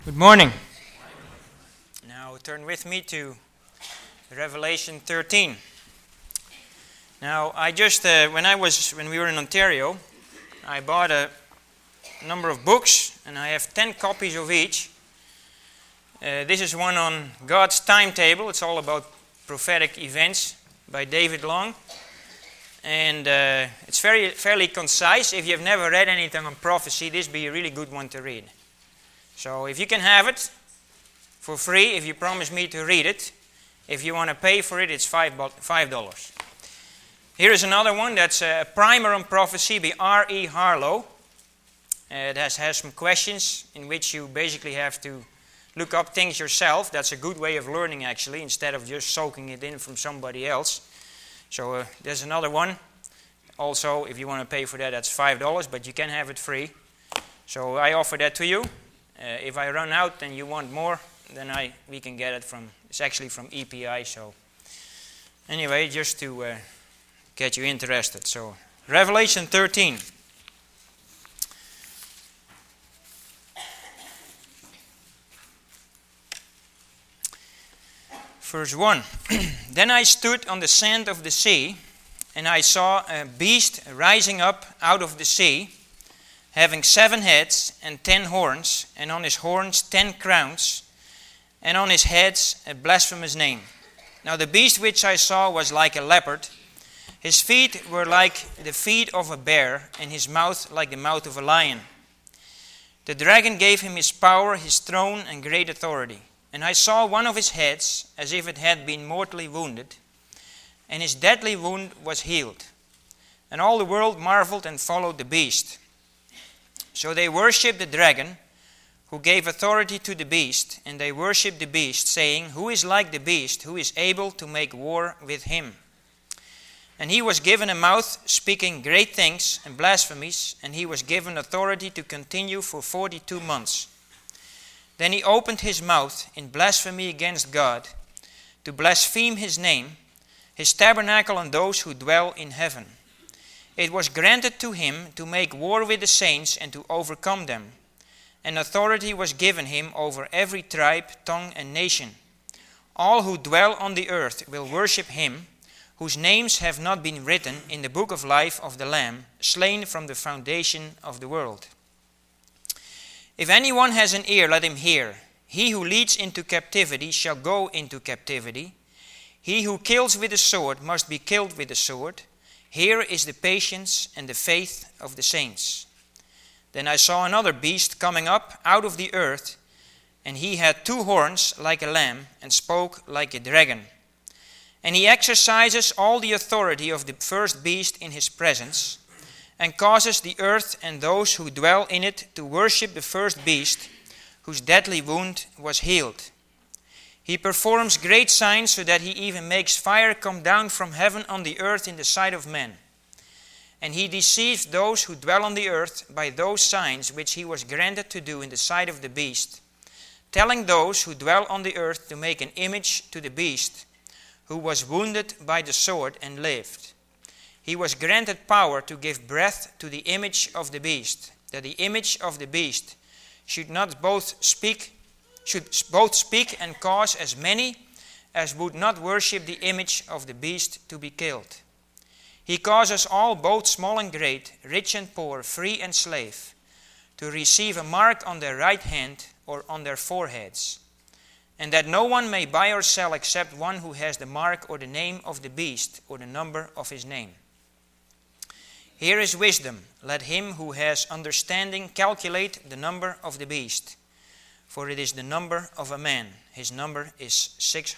Good morning. Now turn with me to Revelation 13. Now I just when we were in Ontario, I bought a number of books, and I have 10 copies of each. This is one on God's timetable. It's all about prophetic events by David Long, and it's fairly concise. If you've never read anything on prophecy, this would be a really good one to read. So if you can have it for free, if you promise me to read it, if you want to pay for it, it's $5. Here is another one that's a primer on prophecy by R.E. Harlow. It has some questions in which you basically have to look up things yourself. That's a good way of learning, actually, instead of just soaking it in from somebody else. So there's another one. Also, if you want to pay for that, that's $5, but you can have it free. So I offer that to you. If I run out and you want more, then we can get it it's actually from EPI. So anyway, just to get you interested. So Revelation 13. Verse 1. Then I stood on the sand of the sea, and I saw a beast rising up out of the sea, having 7 heads and 10 horns, and on his horns 10 crowns, and on his heads a blasphemous name. Now the beast which I saw was like a leopard. His feet were like the feet of a bear, and his mouth like the mouth of a lion. The dragon gave him his power, his throne, and great authority. And I saw one of his heads as if it had been mortally wounded, and his deadly wound was healed. And all the world marveled and followed the beast. So they worshipped the dragon, who gave authority to the beast, and they worshipped the beast, saying, Who is like the beast, who is able to make war with him? And he was given a mouth, speaking great things and blasphemies, and he was given authority to continue for 42 months. Then he opened his mouth in blasphemy against God, to blaspheme his name, his tabernacle, and those who dwell in heaven. It was granted to him to make war with the saints and to overcome them. And authority was given him over every tribe, tongue, and nation. All who dwell on the earth will worship him, whose names have not been written in the book of life of the Lamb, slain from the foundation of the world. If anyone has an ear, let him hear. He who leads into captivity shall go into captivity. He who kills with the sword must be killed with the sword. Here is the patience and the faith of the saints. Then I saw another beast coming up out of the earth, and he had 2 horns like a lamb, and spoke like a dragon. And he exercises all the authority of the first beast in his presence, and causes the earth and those who dwell in it to worship the first beast, whose deadly wound was healed. He performs great signs, so that he even makes fire come down from heaven on the earth in the sight of men. And he deceives those who dwell on the earth by those signs which he was granted to do in the sight of the beast, telling those who dwell on the earth to make an image to the beast, who was wounded by the sword and lived. He was granted power to give breath to the image of the beast, that the image of the beast should both speak and cause as many as would not worship the image of the beast to be killed. He causes all, both small and great, rich and poor, free and slave, to receive a mark on their right hand or on their foreheads, and that no one may buy or sell except one who has the mark or the name of the beast or the number of his name. Here is wisdom. Let him who has understanding calculate the number of the beast, for it is the number of a man. His number is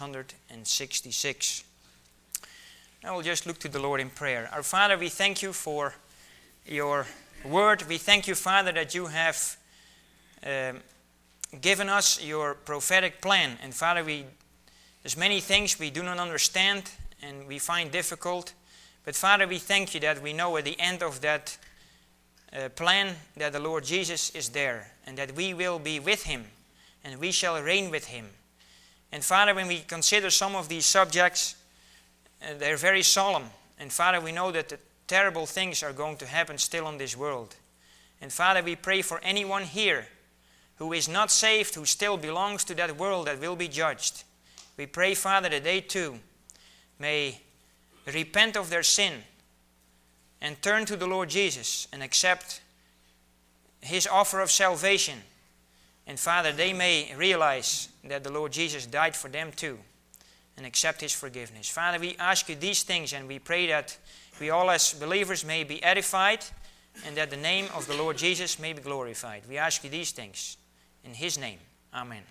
666. Now we'll just look to the Lord in prayer. Our Father, we thank you for your word. We thank you, Father, that you have given us your prophetic plan. And Father, there's many things we do not understand and we find difficult. But Father, we thank you that we know at the end of that plan that the Lord Jesus is there, and that we will be with him, and we shall reign with him. And Father, when we consider some of these subjects, they're very solemn. And Father, we know that the terrible things are going to happen still in this world. And Father, we pray for anyone here who is not saved, who still belongs to that world that will be judged. We pray, Father, that they too may repent of their sin and turn to the Lord Jesus and accept His offer of salvation. And Father, they may realize that the Lord Jesus died for them too and accept His forgiveness. Father, we ask You these things, and we pray that we all as believers may be edified and that the name of the Lord Jesus may be glorified. We ask You these things in His name. Amen.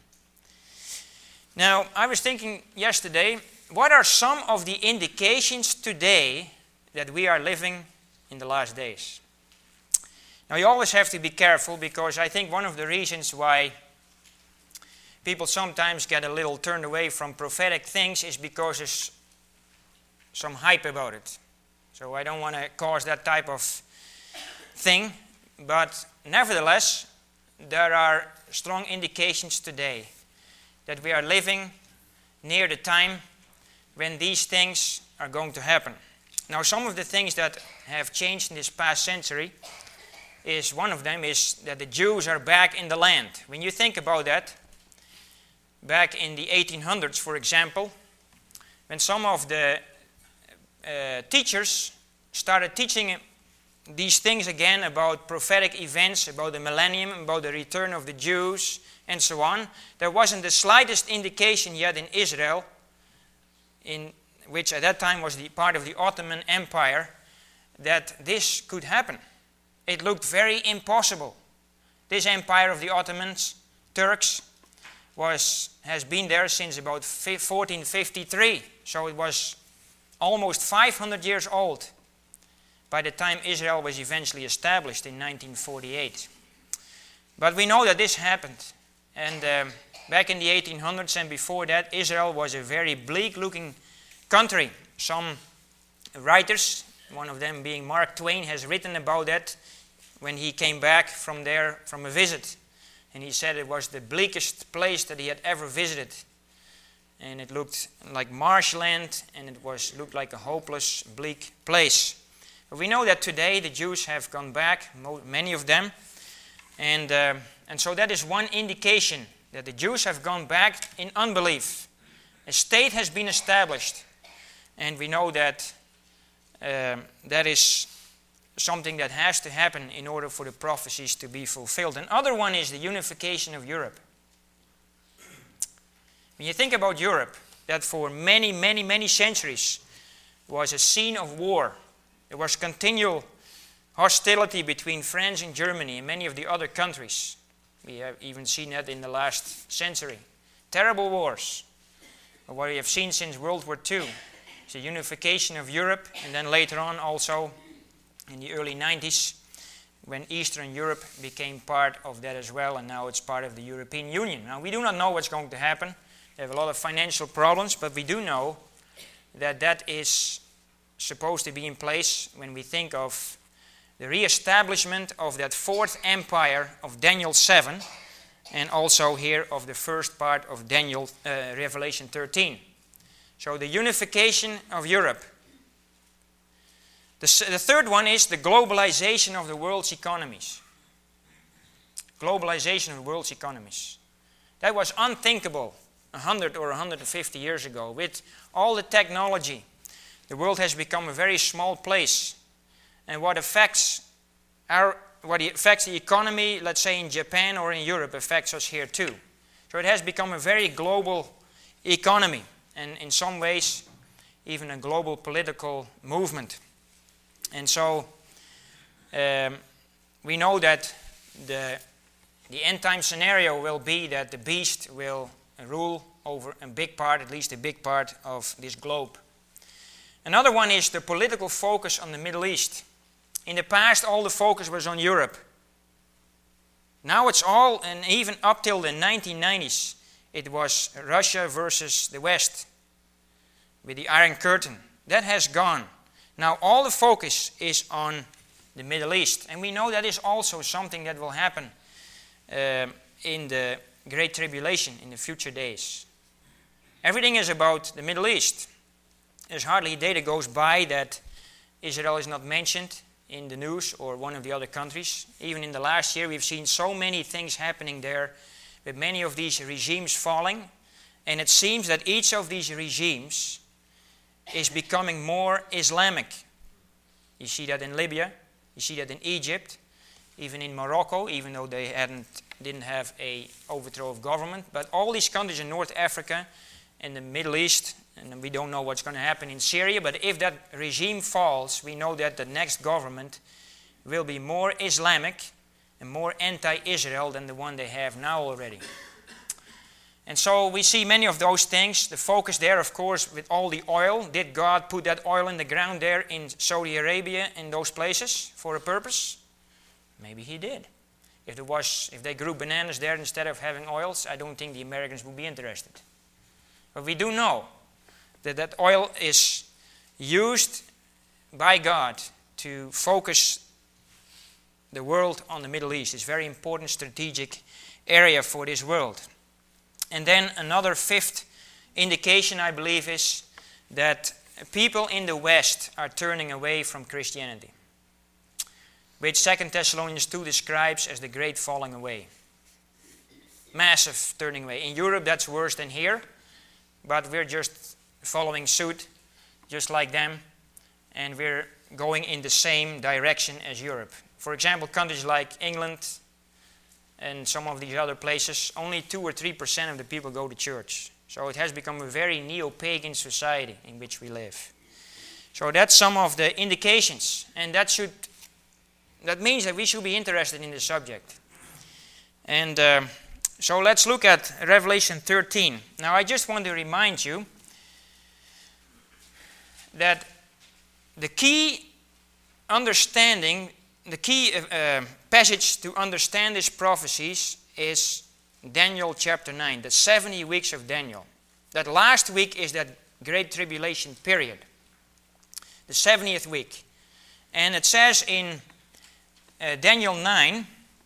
Now, I was thinking yesterday, what are some of the indications today that we are living in the last days? Now, you always have to be careful, because I think one of the reasons why people sometimes get a little turned away from prophetic things is because there's some hype about it. So I don't want to cause that type of thing, but nevertheless, there are strong indications today that we are living near the time when these things are going to happen. Now, some of the things that have changed in this past century is, one of them is that the Jews are back in the land. When you think about that, back in the 1800s, for example, when some of the teachers started teaching these things again about prophetic events, about the millennium, about the return of the Jews, and so on, there wasn't the slightest indication yet in Israel, in which at that time was the part of the Ottoman Empire, that this could happen. It looked very impossible. This empire of the Ottomans, Turks, has been there since about 1453. So it was almost 500 years old by the time Israel was eventually established in 1948. But we know that this happened. And back in the 1800s and before that, Israel was a very bleak-looking country. Some writers, one of them being Mark Twain, has written about that when he came back from there from a visit. And he said it was the bleakest place that he had ever visited. And it looked like marshland, and it looked like a hopeless, bleak place. But we know that today the Jews have gone back, many of them. And so that is one indication that the Jews have gone back in unbelief. A state has been established. And we know that that is something that has to happen in order for the prophecies to be fulfilled. Another one is the unification of Europe. When you think about Europe, that for many, many, many centuries was a scene of war. There was continual hostility between France and Germany and many of the other countries. We have even seen that in the last century. Terrible wars. But what we have seen since World War II is the unification of Europe, and then later on also in the early 90s, when Eastern Europe became part of that as well, and now it's part of the European Union. Now, we do not know what's going to happen. They have a lot of financial problems, but we do know that that is supposed to be in place when we think of the re-establishment of that fourth empire of Daniel 7, and also here of the first part of Revelation 13. So the unification of Europe. The third one is the globalization of the world's economies. Globalization of the world's economies. That was unthinkable 100 or 150 years ago. With all the technology, the world has become a very small place. And what affects the economy, let's say in Japan or in Europe, affects us here too. So it has become a very global economy, and in some ways even a global political movement. And so we know that the end time scenario will be that the beast will rule over a big part, at least a big part of this globe. Another one is the political focus on the Middle East. In the past, all the focus was on Europe. Now it's all, and even up till the 1990s, it was Russia versus the West with the Iron Curtain. That has gone. Now all the focus is on the Middle East. And we know that is also something that will happen in the Great Tribulation in the future days. Everything is about the Middle East. There's hardly a day that goes by that Israel is not mentioned in the news or one of the other countries. Even in the last year we've seen so many things happening there with many of these regimes falling. And it seems that each of these regimes is becoming more Islamic. You see that in Libya, you see that in Egypt, even in Morocco, even though they didn't have a overthrow of government. But all these countries in North Africa and the Middle East, and we don't know what's going to happen in Syria, but if that regime falls, we know that the next government will be more Islamic and more anti-Israel than the one they have now already. And so we see many of those things. The focus there, of course, with all the oil. Did God put that oil in the ground there in Saudi Arabia, in those places, for a purpose? Maybe He did. If they grew bananas there instead of having oils, I don't think the Americans would be interested. But we do know that that oil is used by God to focus the world on the Middle East. It's a very important strategic area for this world. And then another fifth indication, I believe, is that people in the West are turning away from Christianity, which 2 Thessalonians 2 describes as the great falling away. Massive turning away. In Europe, that's worse than here, but we're just following suit, just like them, and we're going in the same direction as Europe. For example, countries like England and some of these other places, only 2 or 3% of the people go to church. So it has become a very neo-pagan society in which we live. So that's some of the indications, and that means that we should be interested in the subject. And so let's look at Revelation 13. Now I just want to remind you that the key passage to understand these prophecies is Daniel chapter 9, the 70 weeks of Daniel. That last week is that great tribulation period, the 70th week. And it says in Daniel 9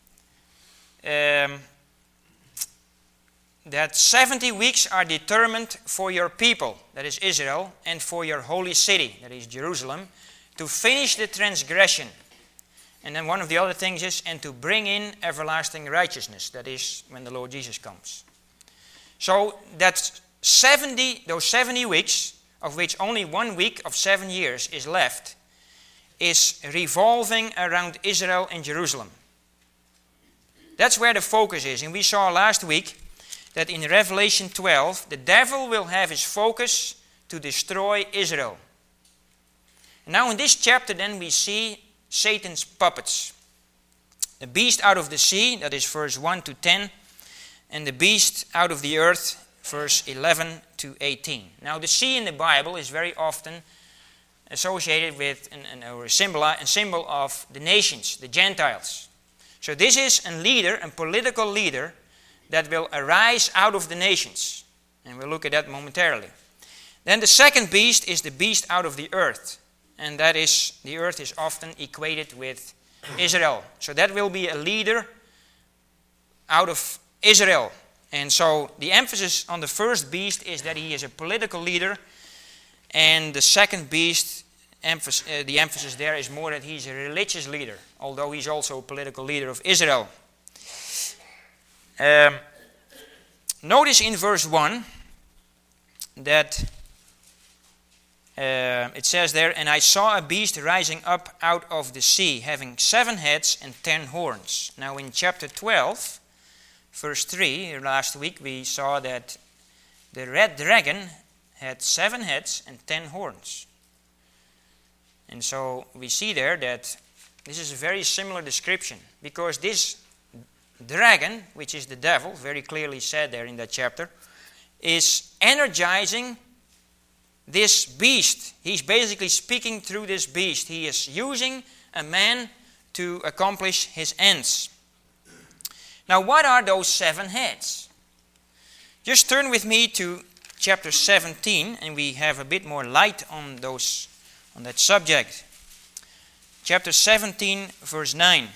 that 70 weeks are determined for your people, that is Israel, and for your holy city, that is Jerusalem, to finish the transgression. And then one of the other things is, and to bring in everlasting righteousness, that is when the Lord Jesus comes. So that's those 70 weeks, of which only 1 week of 7 years is left, is revolving around Israel and Jerusalem. That's where the focus is. And we saw last week that in Revelation 12, the devil will have his focus to destroy Israel. Now in this chapter then we see Satan's puppets. The beast out of the sea, that is verse 1 to 10, and the beast out of the earth, verse 11 to 18. Now the sea in the Bible is very often associated with a symbol of the nations, the Gentiles. So this is a political leader that will arise out of the nations. And we'll look at that momentarily. Then the second beast is the beast out of the earth. And that is, the earth is often equated with Israel. So that will be a leader out of Israel. And so the emphasis on the first beast is that he is a political leader. And the second beast, the emphasis there is more that he's a religious leader, although he's also a political leader of Israel. Notice in verse 1 that it says there, and I saw a beast rising up out of the sea, having 7 heads and 10 horns. Now in chapter 12, verse 3, last week we saw that the red dragon had 7 heads and 10 horns. And so we see there that this is a very similar description, because this dragon, which is the devil, very clearly said there in that chapter, is energizing this beast. He's basically speaking through this beast. He is using a man to accomplish his ends. Now, what are those 7 heads? Just turn with me to chapter 17, and we have a bit more light on that subject. Chapter 17, verse 9.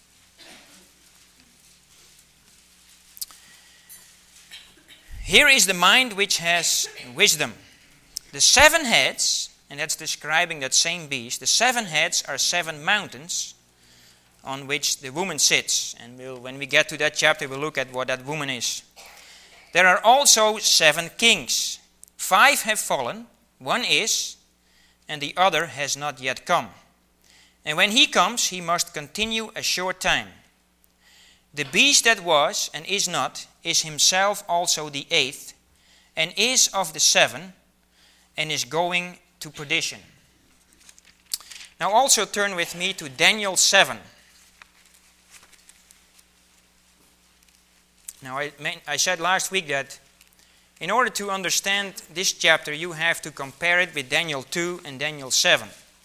Here is the mind which has wisdom. The 7 heads, and that's describing that same beast, the 7 heads are 7 mountains, on which the woman sits. And when we get to that chapter, we'll look at what that woman is. There are also 7 kings. 5 have fallen, 1 is, and the other has not yet come. And when he comes, he must continue a short time. The beast that was and is not is himself also the 8th, and is of the 7, and is going to perdition. Now also turn with me to Daniel 7. Now I said last week that in order to understand this chapter, you have to compare it with Daniel 2 and Daniel 7.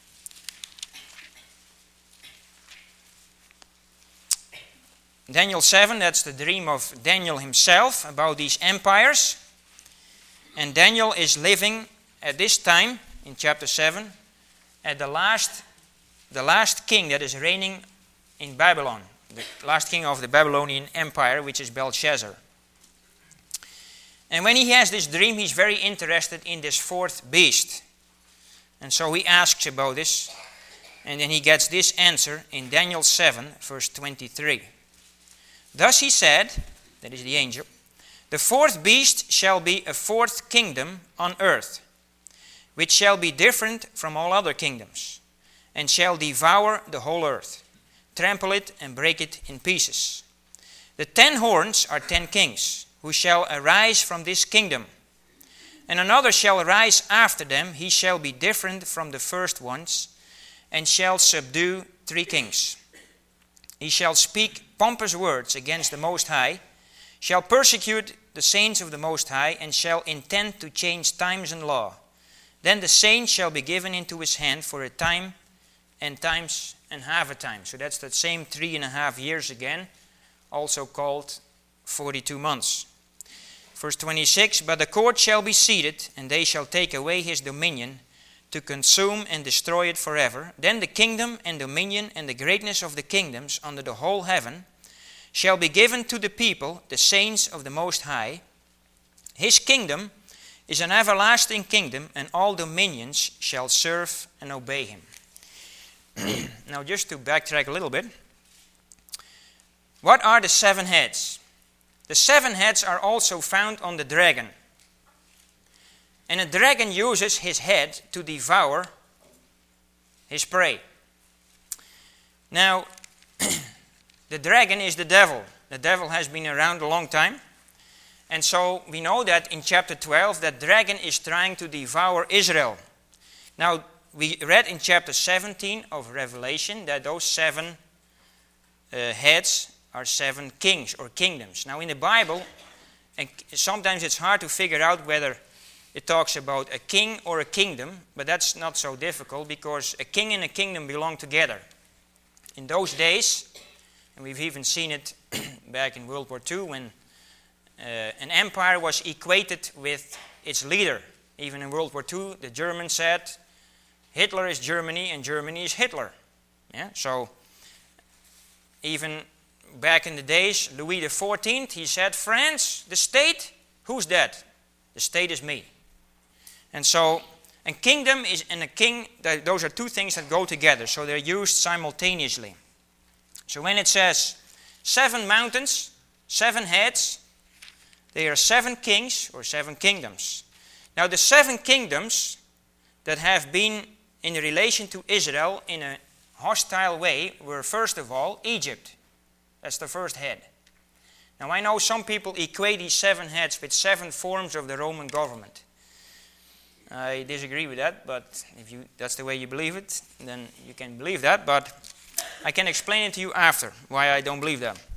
Daniel 7, that's the dream of Daniel himself about these empires. And Daniel is living at this time, in chapter 7, at the last king that is reigning in Babylon. The last king of the Babylonian Empire, which is Belshazzar. And when he has this dream, he's very interested in this 4th beast. And so he asks about this, and then he gets this answer in Daniel 7, verse 23. Thus he said, that is the angel, the 4th beast shall be a 4th kingdom on earth, which shall be different from all other kingdoms, and shall devour the whole earth, trample it and break it in pieces. The 10 horns are 10 kings, who shall arise from this kingdom. And another shall arise after them, he shall be different from the first ones, and shall subdue 3 kings. He shall speak pompous words against the Most High, shall persecute the saints of the Most High, and shall intend to change times and law. Then the saints shall be given into his hand for a time, and times and half a time. So that's that same 3.5 years again, also called 42 months. Verse 26, but the court shall be seated, and they shall take away his dominion, to consume and destroy it forever. Then the kingdom and dominion and the greatness of the kingdoms under the whole heaven shall be given to the people, the saints of the Most High. His kingdom is an everlasting kingdom, and all dominions shall serve and obey him. Now just to backtrack a little bit. What are the 7 heads? The 7 heads are also found on the dragon. And a dragon uses his head to devour his prey. Now, the dragon is the devil. The devil has been around a long time. And so we know that in chapter 12, that dragon is trying to devour Israel. Now, we read in chapter 17 of Revelation that those 7 heads are 7 kings or kingdoms. Now, in the Bible, and sometimes it's hard to figure out whether it talks about a king or a kingdom, but that's not so difficult because a king and a kingdom belong together. In those days, and we've even seen it back in World War II, when an empire was equated with its leader. Even in World War II, the Germans said, Hitler is Germany and Germany is Hitler. Yeah? So, even back in the days, Louis XIV, he said, France, the state, who's that? The state is me. And so, a kingdom and a king, those are 2 things that go together. So they're used simultaneously. So when it says 7 mountains, 7 heads, they are 7 kings or 7 kingdoms. Now the 7 kingdoms that have been in relation to Israel in a hostile way were first of all Egypt. That's the first head. Now I know some people equate these 7 heads with 7 forms of the Roman government. I disagree with that, but if that's the way you believe it, then you can believe that, but I can explain it to you after, why I don't believe that.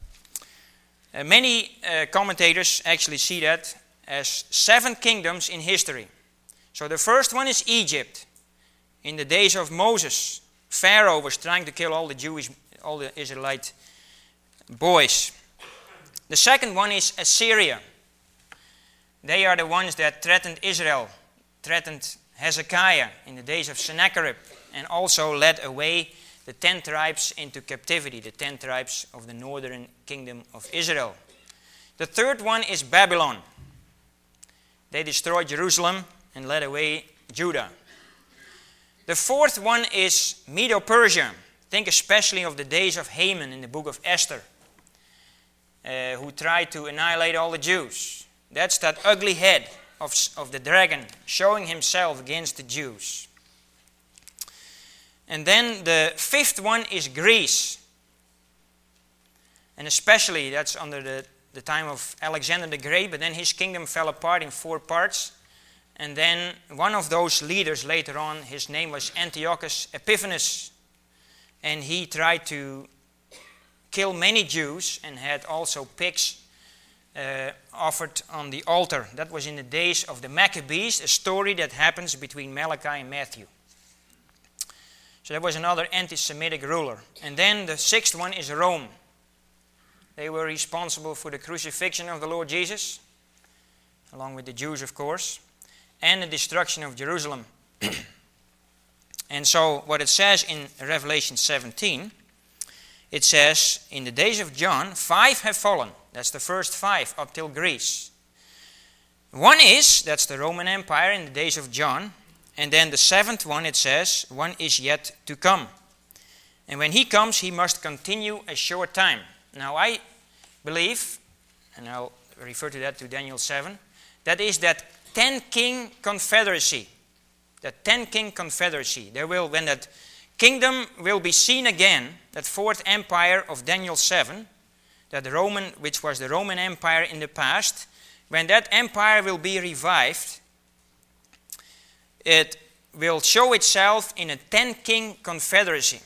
Many commentators actually see that as 7 kingdoms in history. So the first one is Egypt. In the days of Moses, Pharaoh was trying to kill all the Israelite boys. The second one is Assyria. They are the ones that threatened Israel, threatened Hezekiah in the days of Sennacherib, and also led away the 10 tribes into captivity, the 10 tribes of the northern kingdom of Israel. The third one is Babylon. They destroyed Jerusalem and led away Judah. The fourth one is Medo-Persia. Think especially of the days of Haman in the book of Esther, who tried to annihilate all the Jews. That's that ugly head of the dragon showing himself against the Jews. And then the fifth one is Greece. And especially that's under the time of Alexander the Great, but then his kingdom fell apart in 4 parts. And then one of those leaders later on, his name was Antiochus Epiphanes. And he tried to kill many Jews and had also pigs offered on the altar. That was in the days of the Maccabees, a story that happens between Malachi and Matthew. So that was another anti-Semitic ruler. And then the sixth one is Rome. They were responsible for the crucifixion of the Lord Jesus, along with the Jews, of course, and the destruction of Jerusalem. And so what it says in Revelation 17, it says, in the days of John, 5 have fallen. That's the first 5 up till Greece. One is, that's the Roman Empire in the days of John. And then the 7th one, it says, one is yet to come. And when he comes, he must continue a short time. Now I believe, and I'll refer to that to Daniel 7, that is that 10-king confederacy. The 10-king confederacy. There will, when that kingdom will be seen again, that 4th empire of Daniel 7, that the Roman, which was the Roman Empire in the past, when that empire will be revived, it will show itself in a 10-king confederacy.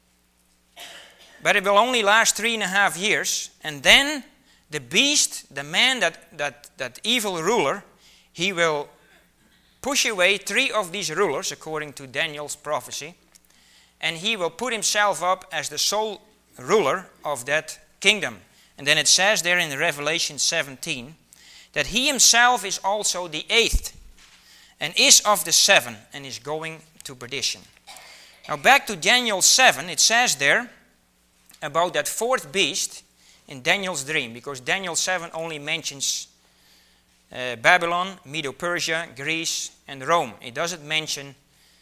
But it will only last 3.5 years, and then the beast, the man, that evil ruler, he will push away 3 of these rulers, according to Daniel's prophecy, and he will put himself up as the sole ruler of that kingdom. And then it says there in Revelation 17 that he himself is also the 8th and is of the 7 and is going to perdition. Now back to Daniel 7, it says there about that 4th beast in Daniel's dream, because Daniel 7 only mentions Babylon, Medo-Persia, Greece, and Rome. It doesn't mention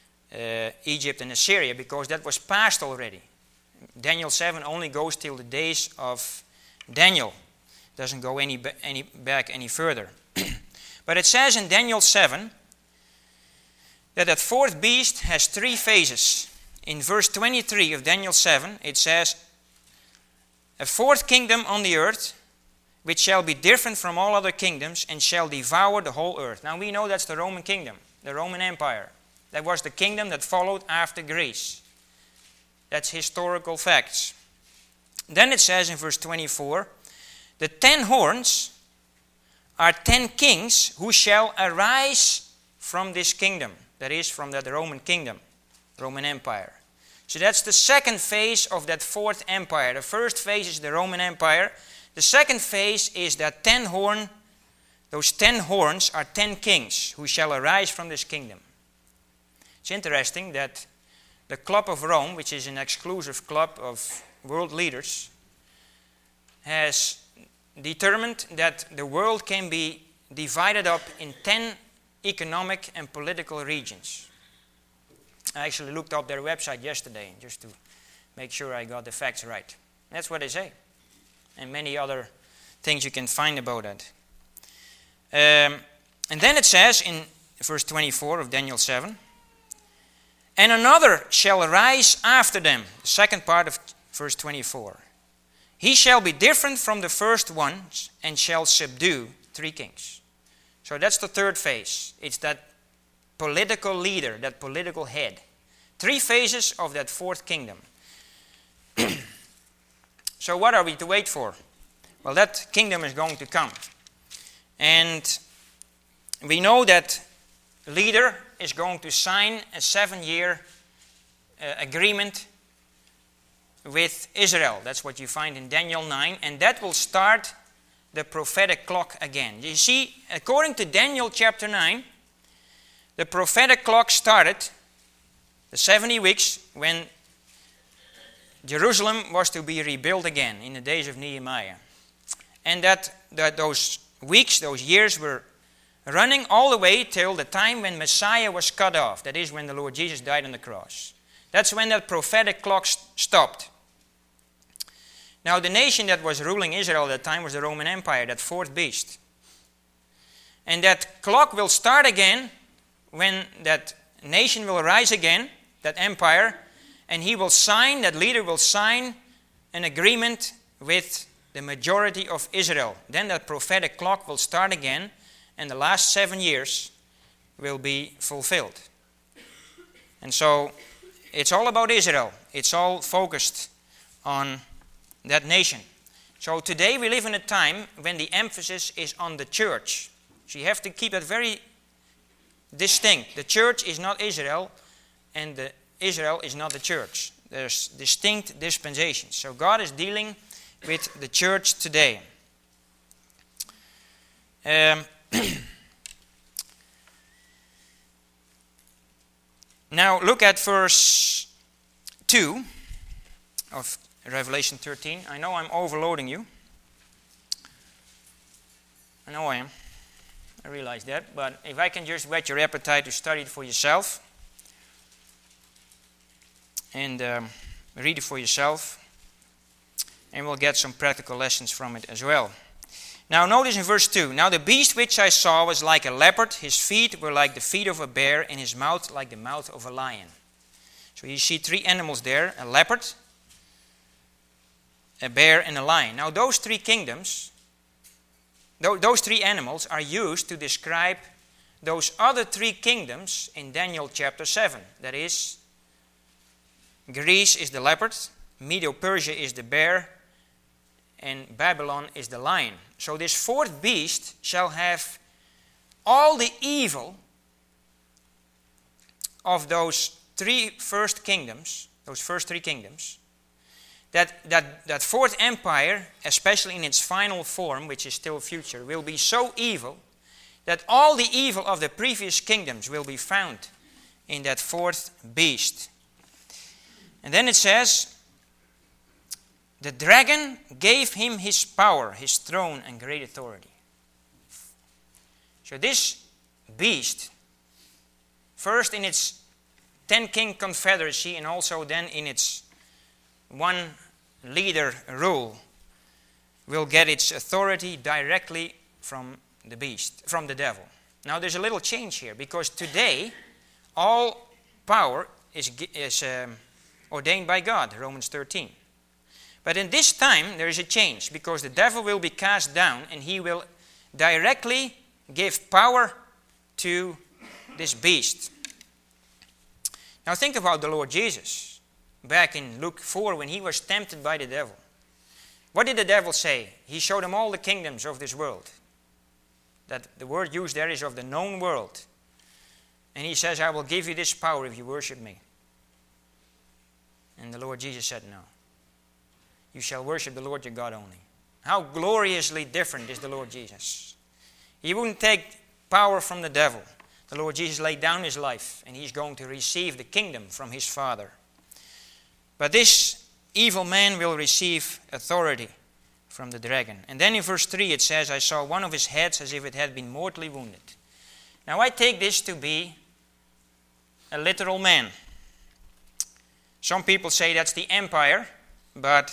Egypt and Assyria, because that was past already. Daniel 7 only goes till the days of Daniel. It doesn't go back any further. But it says in Daniel 7 that 4th beast has 3 phases. In verse 23 of Daniel 7, it says, a 4th kingdom on the earth, which shall be different from all other kingdoms, and shall devour the whole earth. Now we know that's the Roman kingdom, the Roman Empire. That was the kingdom that followed after Greece. That's historical facts. Then it says in verse 24, the 10 horns are 10 kings who shall arise from this kingdom. That is, from that Roman kingdom, Roman Empire. So that's the second phase of that 4th empire. The first phase is the Roman Empire. The second phase is that 10 horn, those 10 horns are 10 kings who shall arise from this kingdom. It's interesting that the Club of Rome, which is an exclusive club of world leaders, has determined that the world can be divided up in 10 economic and political regions. I actually looked up their website yesterday just to make sure I got the facts right. That's what they say. And many other things you can find about that. And then it says in verse 24 of Daniel 7, and another shall arise after them. The second part of verse 24. He shall be different from the first ones and shall subdue 3 kings. So that's the third phase. It's that political leader, that political head. 3 phases of that 4th kingdom. So what are we to wait for? Well, that kingdom is going to come. And we know that leader is going to sign a 7-year agreement with Israel. That's what you find in Daniel 9. And that will start the prophetic clock again. You see, according to Daniel chapter 9, the prophetic clock started the 70 weeks when Jerusalem was to be rebuilt again in the days of Nehemiah. And that those weeks, those years were running all the way till the time when Messiah was cut off. That is when the Lord Jesus died on the cross. That's when that prophetic clock stopped. Now the nation that was ruling Israel at that time was the Roman Empire, that fourth beast. And that clock will start again when that nation will rise again, that empire, and that leader will sign an agreement with the majority of Israel. Then that prophetic clock will start again, and the last 7 years will be fulfilled. And so it's all about Israel. It's all focused on that nation. So today we live in a time when the emphasis is on the church. So you have to keep that very distinct. The church is not Israel, and Israel is not the church. There's distinct dispensations. So God is dealing with the church today. Now look at verse 2 of Revelation 13. I know I'm overloading you. I know I am. I realize that. But if I can just whet your appetite to study it for yourself and read it for yourself, and we'll get some practical lessons from it as well. Now notice in verse 2, "Now the beast which I saw was like a leopard, his feet were like the feet of a bear, and his mouth like the mouth of a lion." So you see three animals there, a leopard, a bear, and a lion. Now those three kingdoms, those three animals are used to describe those other three kingdoms in Daniel chapter 7. That is, Greece is the leopard, Medo-Persia is the bear, and Babylon is the lion. So this fourth beast shall have all the evil of those first three kingdoms. That fourth empire, especially in its final form, which is still future, will be so evil that all the evil of the previous kingdoms will be found in that fourth beast. And then it says, "The dragon gave him his power, his throne, and great authority." So this beast, first in its 10-king confederacy and also then in its one leader rule, will get its authority directly from the beast, from the devil. Now there's a little change here, because today all power is ordained by God, Romans 13. But in this time there is a change, because the devil will be cast down and he will directly give power to this beast. Now think about the Lord Jesus back in Luke 4 when he was tempted by the devil. What did the devil say? He showed him all the kingdoms of this world. That the word used there is of the known world. And he says, "I will give you this power if you worship me." And the Lord Jesus said, "No. You shall worship the Lord your God only." How gloriously different is the Lord Jesus. He wouldn't take power from the devil. The Lord Jesus laid down his life, and he's going to receive the kingdom from his Father. But this evil man will receive authority from the dragon. And then in verse 3 it says, "I saw one of his heads as if it had been mortally wounded." Now I take this to be a literal man. Some people say that's the empire, but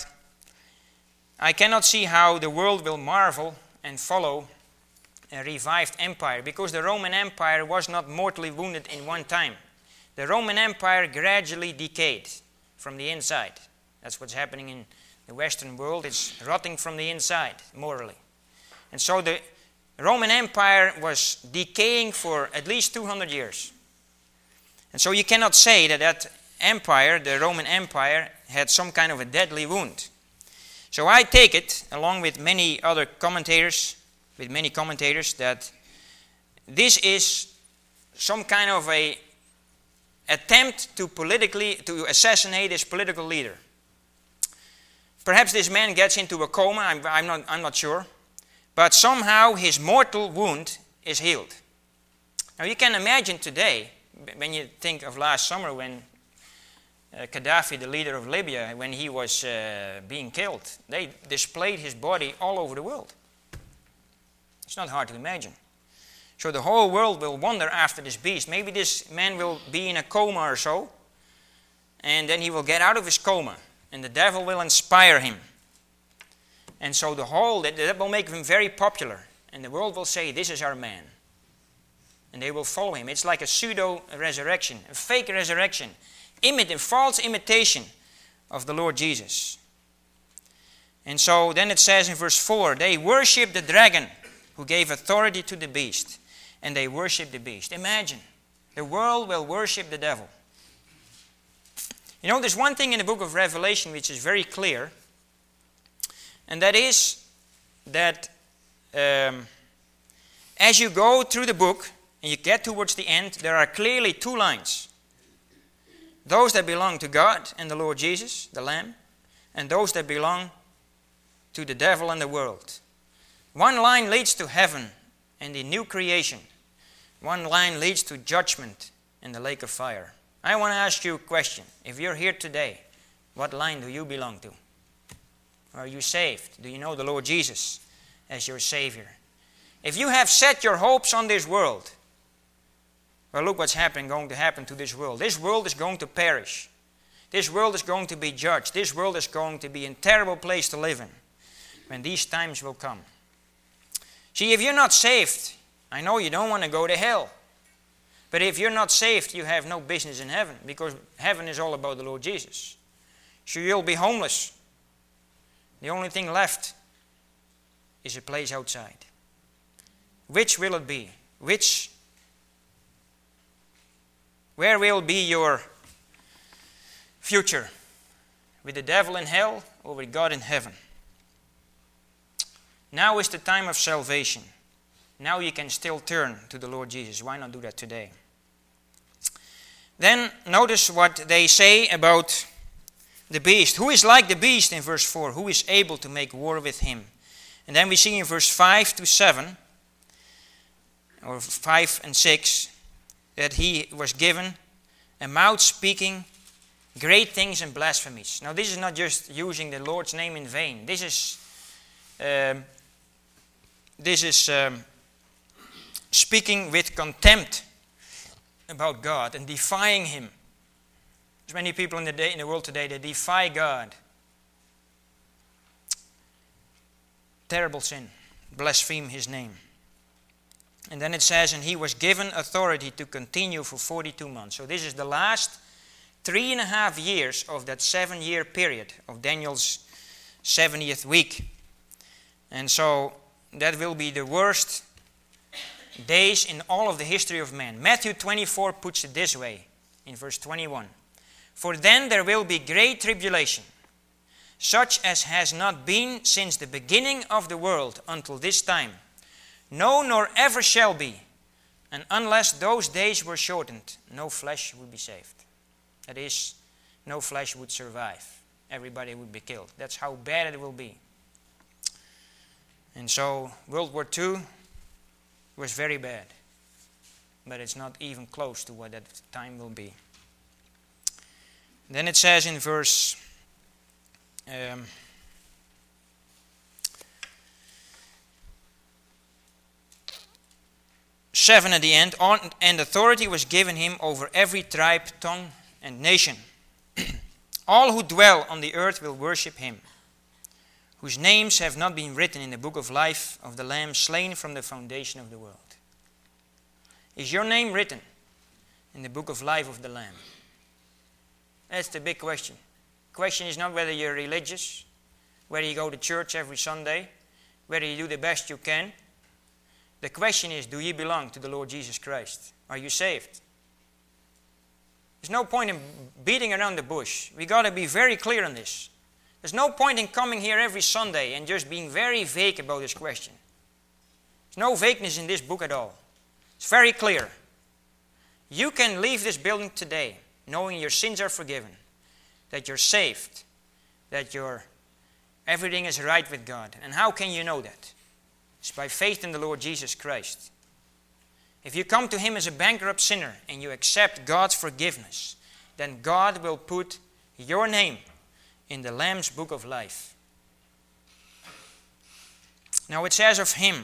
I cannot see how the world will marvel and follow a revived empire, because the Roman Empire was not mortally wounded in one time. The Roman Empire gradually decayed from the inside. That's what's happening in the Western world. It's rotting from the inside, morally. And so the Roman Empire was decaying for at least 200 years. And so you cannot say that empire, the Roman Empire, had some kind of a deadly wound. So I take it, along with many other commentators, that this is some kind of a attempt to assassinate his political leader. Perhaps this man gets into a coma, I'm not sure, but somehow his mortal wound is healed. Now you can imagine today, when you think of last summer when Gaddafi, the leader of Libya, when he was being killed, they displayed his body all over the world. It's not hard to imagine. So the whole world will wonder after this beast. Maybe this man will be in a coma or so, and then he will get out of his coma, and the devil will inspire him. And so that will make him very popular, and the world will say, this is our man. And they will follow him. It's like a pseudo-resurrection, a fake resurrection, false imitation of the Lord Jesus. And so then it says in verse 4, they worship the dragon who gave authority to the beast, and they worship the beast. Imagine, the world will worship the devil. You know, there's one thing in the book of Revelation which is very clear, and that is that as you go through the book and you get towards the end, there are clearly two lines. Those that belong to God and the Lord Jesus, the Lamb, and those that belong to the devil and the world. One line leads to heaven and the new creation. One line leads to judgment and the lake of fire. I want to ask you a question. If you're here today, what line do you belong to? Are you saved? Do you know the Lord Jesus as your Savior? If you have set your hopes on this world, well, look what's going to happen to this world. This world is going to perish. This world is going to be judged. This world is going to be a terrible place to live in when these times will come. See, if you're not saved, I know you don't want to go to hell. But if you're not saved, you have no business in heaven, because heaven is all about the Lord Jesus. So you'll be homeless. The only thing left is a place outside. Which will it be? Where will be your future? With the devil in hell or with God in heaven? Now is the time of salvation. Now you can still turn to the Lord Jesus. Why not do that today? Then notice what they say about the beast. Who is like the beast in verse 4? Who is able to make war with him? And then we see in verse 5 to 7, or 5 and 6, that he was given a mouth speaking great things and blasphemies. Now this is not just using the Lord's name in vain. This is speaking with contempt about God and defying Him. There's many people in the world today that defy God. Terrible sin. Blaspheme His name. And then it says, and he was given authority to continue for 42 months. So this is the last 3.5 years of that 7-year period of Daniel's 70th week. And so that will be the worst days in all of the history of man. Matthew 24 puts it this way in verse 21. For then there will be great tribulation, such as has not been since the beginning of the world until this time. No, nor ever shall be. And unless those days were shortened, no flesh would be saved. That is, no flesh would survive. Everybody would be killed. That's how bad it will be. And so World War II was very bad. But it's not even close to what that time will be. Then it says in verse 7 at the end, and authority was given him over every tribe, tongue, and nation. All who dwell on the earth will worship him, whose names have not been written in the book of life of the Lamb slain from the foundation of the world. Is your name written in the book of life of the Lamb? That's the big question. The question is not whether you're religious, whether you go to church every Sunday, whether you do the best you can. The question is, do you belong to the Lord Jesus Christ? Are you saved? There's no point in beating around the bush. We've got to be very clear on this. There's no point in coming here every Sunday and just being very vague about this question. There's no vagueness in this book at all. It's very clear. You can leave this building today knowing your sins are forgiven, that you're saved, that everything is right with God. And how can you know that? It's by faith in the Lord Jesus Christ. If you come to Him as a bankrupt sinner and you accept God's forgiveness, then God will put your name in the Lamb's book of life. Now it says of Him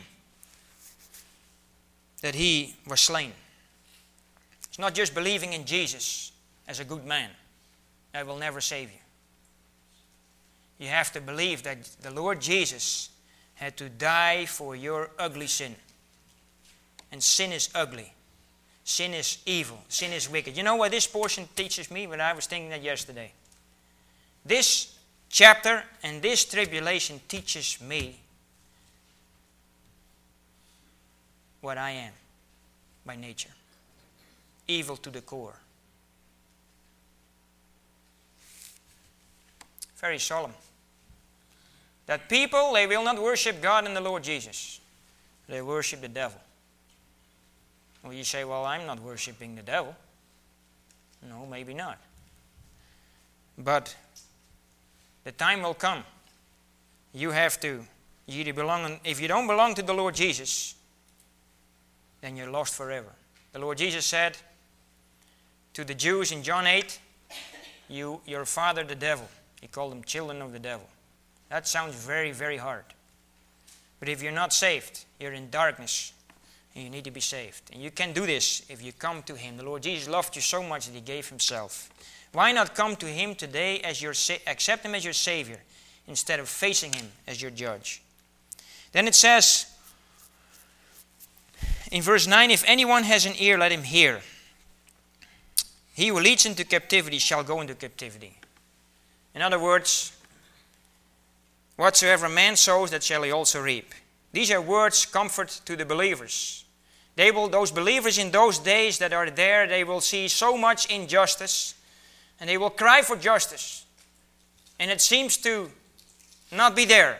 that He was slain. It's not just believing in Jesus as a good man. that will never save you. You have to believe that the Lord Jesus had to die for your ugly sin. And sin is ugly. Sin is evil. Sin is wicked. You know what this portion teaches me? When I was thinking that yesterday. This chapter and this tribulation teaches me what I am by nature. Evil to the core. Very solemn. That people, they will not worship God and the Lord Jesus. They worship the devil. Well, you say, well, I'm not worshiping the devil. No, maybe not. But the time will come. You have to, you either belong, if you don't belong to the Lord Jesus, then you're lost forever. The Lord Jesus said to the Jews in John 8, your father the devil. He called them children of the devil. That sounds very, very hard. But if you're not saved, you're in darkness, and you need to be saved. And you can do this if you come to Him. The Lord Jesus loved you so much that He gave Himself. Why not come to Him today as your accept Him as your Savior instead of facing Him as your judge? Then it says in verse 9, if anyone has an ear, let him hear. He who leads into captivity shall go into captivity. In other words, whatsoever man sows, that shall he also reap. These are words comfort to the believers. Those believers in those days that are there, they will see so much injustice and they will cry for justice. And it seems to not be there.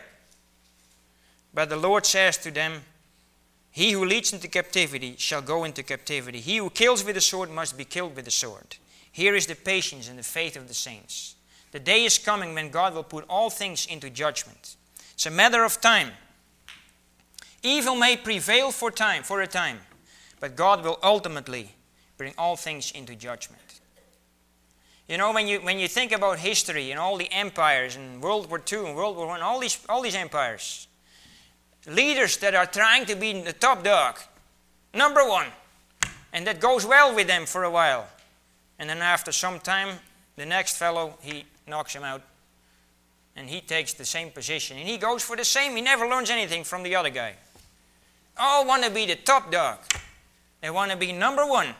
But the Lord says to them, he who leads into captivity shall go into captivity. He who kills with the sword must be killed with the sword. Here is the patience and the faith of the saints. The day is coming when God will put all things into judgment. It's a matter of time. Evil may prevail for a time, but God will ultimately bring all things into judgment. You know, when you think about history and all the empires and World War II and World War I, all these empires, leaders that are trying to be the top dog, number one, and that goes well with them for a while, and then after some time, the next fellow, he knocks him out, and he takes the same position, and he goes for the same. He never learns anything from the other guy. All want to be the top dog. They want to be number one.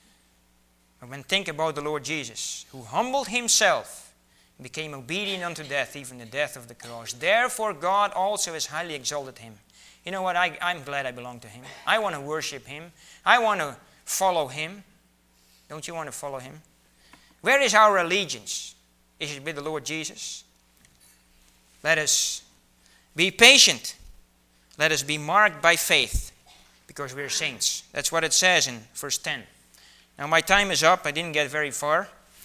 But when think about the Lord Jesus, who humbled Himself, became obedient unto death, even the death of the cross. Therefore God also has highly exalted Him. You know what? I'm glad I belong to Him. I want to worship Him. I want to follow Him. Don't you want to follow Him? Where is our allegiance? Is it with the Lord Jesus? Let us be patient. Let us be marked by faith, because we are saints. That's what it says in verse 10. Now my time is up. I didn't get very far.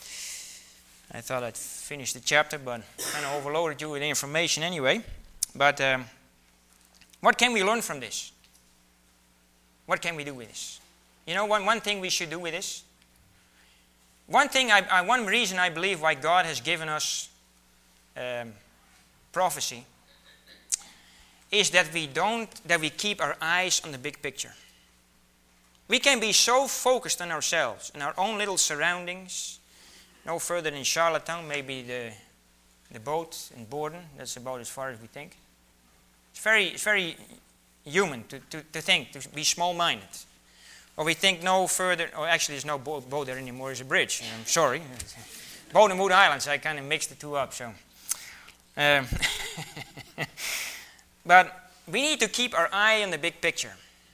I thought I'd finish the chapter, but I kind of overloaded you with information anyway. But what can we learn from this? What can we do with this? You know, one thing we should do with this? One reason I believe why God has given us prophecy is that we keep our eyes on the big picture. We can be so focused on ourselves, in our own little surroundings. No further than Charlottetown, maybe the boat in Borden. That's about as far as we think. It's very human to think, to be small-minded. Or we think no further, or actually there's no boat there anymore, there's a bridge. I'm sorry. Bodenwood Islands, I kind of mixed the two up. So, but we need to keep our eye on the big picture.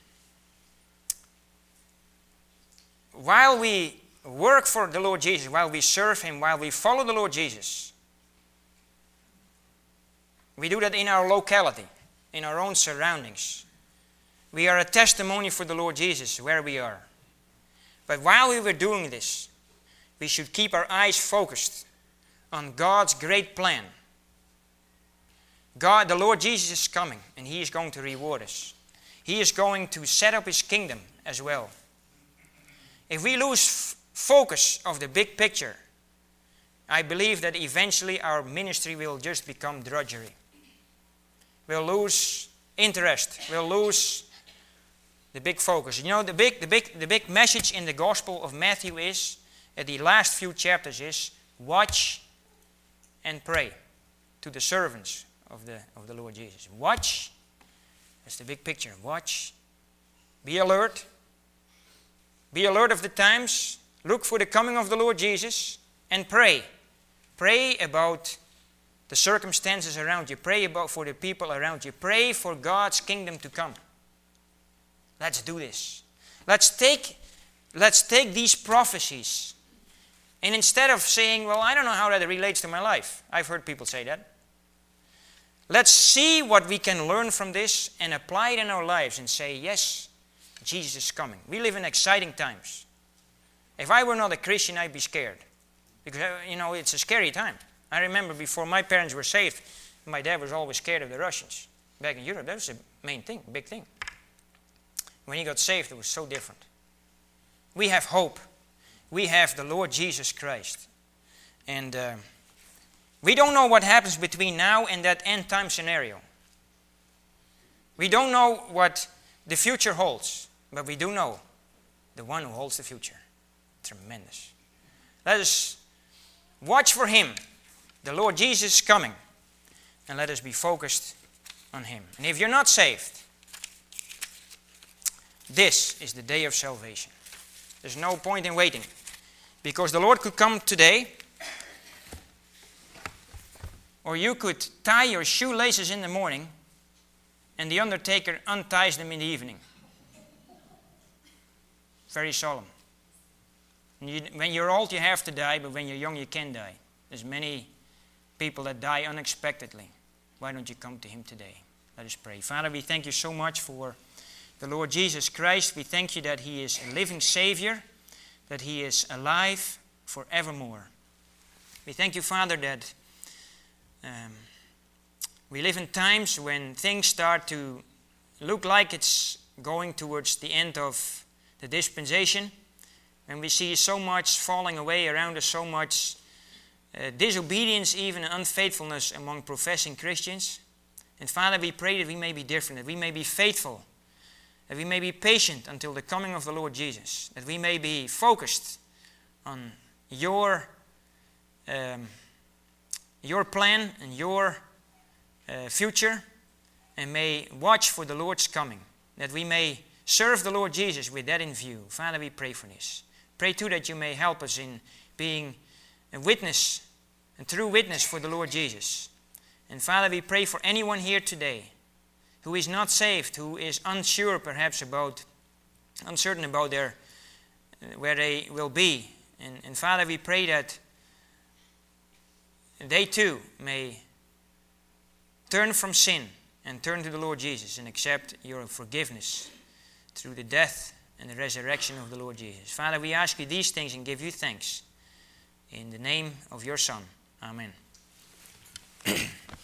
While we work for the Lord Jesus, while we serve Him, while we follow the Lord Jesus, we do that in our locality, in our own surroundings. We are a testimony for the Lord Jesus where we are. But while we were doing this, we should keep our eyes focused on God's great plan. God, the Lord Jesus is coming, and He is going to reward us. He is going to set up His kingdom as well. If we lose focus of the big picture, I believe that eventually our ministry will just become drudgery. We'll lose interest. We'll lose the big focus. You know, the big message in the Gospel of Matthew is, at the last few chapters is, watch and pray to the servants of the Lord Jesus. Watch, that's the big picture. Watch, be alert. Be alert of the times. Look for the coming of the Lord Jesus and pray. Pray about the circumstances around you. Pray for the people around you. Pray for God's kingdom to come. Let's do this. Let's take these prophecies, and instead of saying, well, I don't know how that relates to my life. I've heard people say that. Let's see what we can learn from this and apply it in our lives and say, yes, Jesus is coming. We live in exciting times. If I were not a Christian, I'd be scared. Because, it's a scary time. I remember before my parents were saved, my dad was always scared of the Russians. Back in Europe, that was a main thing, big thing. When he got saved, it was so different. We have hope. We have the Lord Jesus Christ. And we don't know what happens between now and that end time scenario. We don't know what the future holds, but we do know the one who holds the future. Tremendous. Let us watch for Him. The Lord Jesus is coming. And let us be focused on Him. And if you're not saved, this is the day of salvation. There's no point in waiting. Because the Lord could come today, or you could tie your shoelaces in the morning and the undertaker unties them in the evening. Very solemn. When you're old, you have to die, but when you're young, you can die. There's many people that die unexpectedly. Why don't you come to Him today? Let us pray. Father, we thank you so much for the Lord Jesus Christ. We thank you that He is a living Savior, that He is alive forevermore. We thank you, Father, that we live in times when things start to look like it's going towards the end of the dispensation, and we see so much falling away around us, so much disobedience, even unfaithfulness among professing Christians. And Father, we pray that we may be different, that we may be faithful, that we may be patient until the coming of the Lord Jesus, that we may be focused on your plan and your future, and may watch for the Lord's coming, that we may serve the Lord Jesus with that in view. Father, we pray for this. Pray too that you may help us in being a witness, a true witness for the Lord Jesus. And Father, we pray for anyone here today who is not saved, who is unsure perhaps uncertain about where they will be. And Father, we pray that they too may turn from sin and turn to the Lord Jesus and accept your forgiveness through the death and the resurrection of the Lord Jesus. Father, we ask you these things and give you thanks. In the name of your Son. Amen.